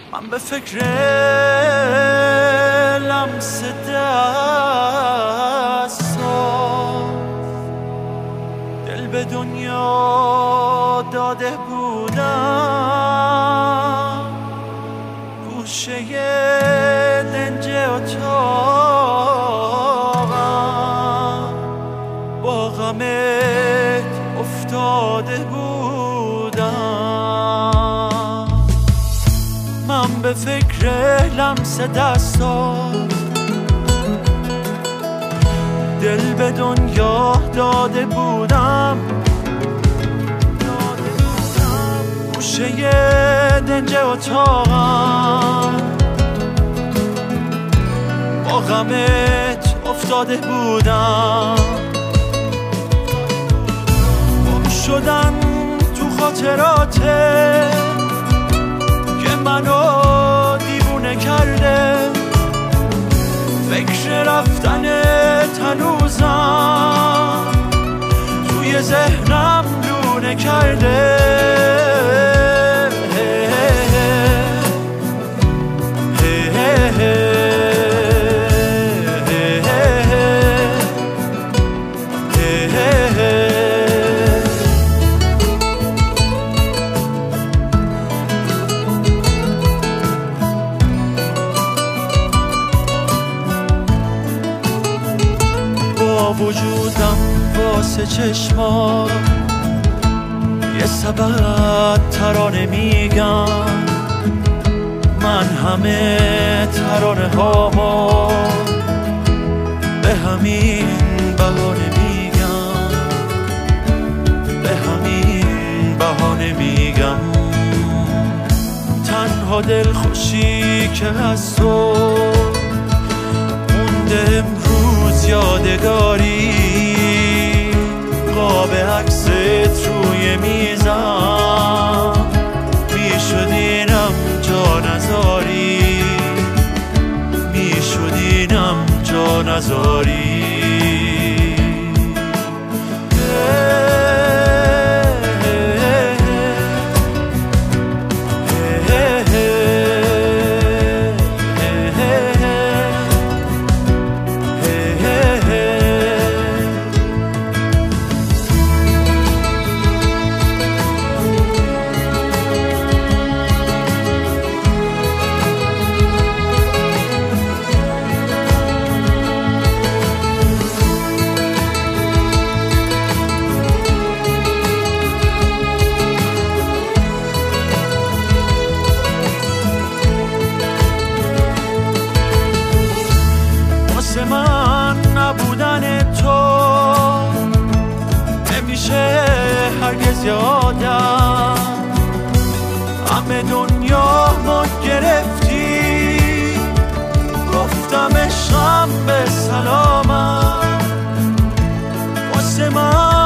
من به فکر لمس دستا دل به دنیا داده بودم، گوشه دنج اتاقم با غمت افتاده بودم. من به فکر لمس دستات دل به دنیا داده بودم، گوشه دنج اتاقم با غمت افتاده بودم. گم شدن تو خاطراته که منو دیوونه کرده، فکر رفتن هنوزم توی ذهنم لونه کرده. وجودم واسه چشما یه سبب ترانه میگم، من همه ترانه هامو به همین بهانه میگم، به همین بهانه میگم. تنها دل خوشی که از تو مونده امروز یادگاری، قاب عکست روی میزم میشد اینم جا نذاری، میشد اینم جا نذاری. من نبودن تو نمیشه هرگز یادم، همه دنیا ما گرفتی، گفتم عشقم به سلامت. واسه من